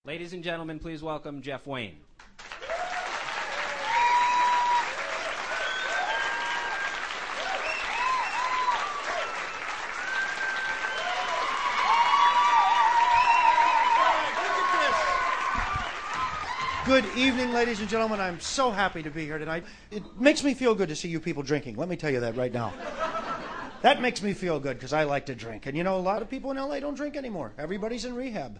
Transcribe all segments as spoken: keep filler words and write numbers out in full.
Ladies and gentlemen, please welcome Jeff Wayne. Good evening, ladies and gentlemen. I'm so happy to be here tonight. It makes me feel good to see you people drinking. Let me tell you that right now. That makes me feel good because I like to drink. And you know, a lot of people in L A don't drink anymore. Everybody's in rehab.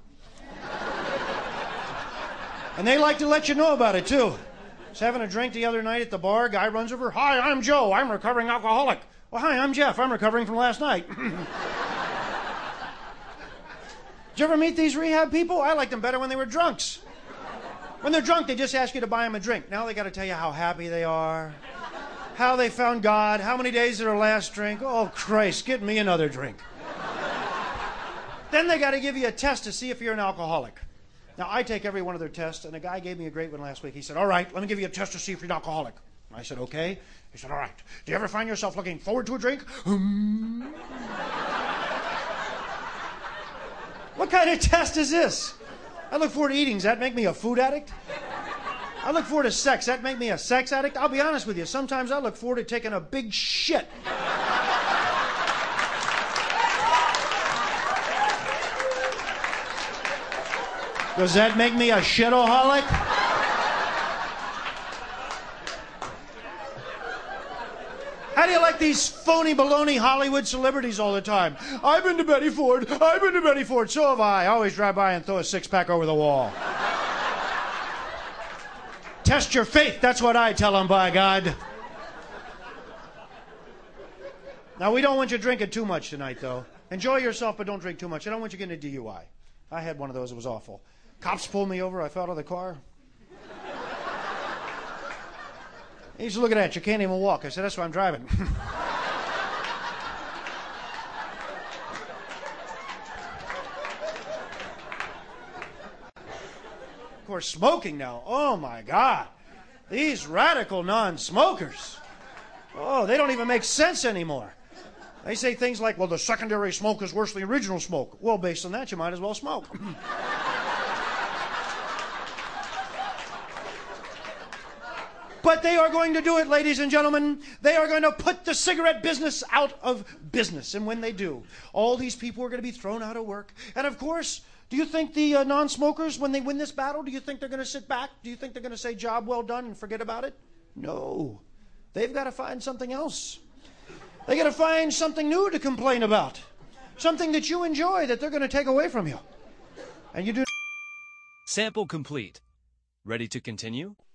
And they like to let you know about it, too. I was having a drink the other night at the bar. Guy runs over. Hi, I'm Joe. I'm a recovering alcoholic. Well, hi, I'm Jeff. I'm recovering from last night. Did you ever meet these rehab people? I liked them better when they were drunks. When they're drunk, they just ask you to buy them a drink. Now they got to tell you how happy they are, how they found God, how many days of their last drink. Oh, Christ, get me another drink. Then they got to give you a test to see if you're an alcoholic. Now, I take every one of their tests, and a guy gave me a great one last week. He said, all right, let me give you a test to see if you're an alcoholic. I said, okay. He said, all right, do you ever find yourself looking forward to a drink? Hmm. What kind of test is this? I look forward to eating. Does that make me a food addict? I look forward to sex. Does that make me a sex addict? I'll be honest with you. Sometimes I look forward to taking a big shit. Does that make me a shitaholic? How do you like these phony baloney Hollywood celebrities all the time? I've been to Betty Ford. I've been to Betty Ford. So have I. I always drive by and throw a six-pack over the wall. Test your faith. That's what I tell them, by God. Now, we don't want you drinking too much tonight, though. Enjoy yourself, but don't drink too much. I don't want you getting a D U I. I had one of those. It was awful. Cops pulled me over. I fell out of the car. He said, look at that. You can't even walk. I said, that's why I'm driving. Of course, smoking now. Oh, my God. These radical non-smokers. Oh, they don't even make sense anymore. They say things like, well, the secondary smoke is worse than the original smoke. Well, based on that, you might as well smoke. But they are going to do it, ladies and gentlemen. They are going to put the cigarette business out of business. And when they do, all these people are going to be thrown out of work. And of course, do you think the uh, non-smokers, when they win this battle, do you think they're going to sit back? Do you think they're going to say, job well done, and forget about it? No. They've got to find something else. They got to find something new to complain about. Something that you enjoy that they're going to take away from you. And you do. Sample complete. Ready to continue?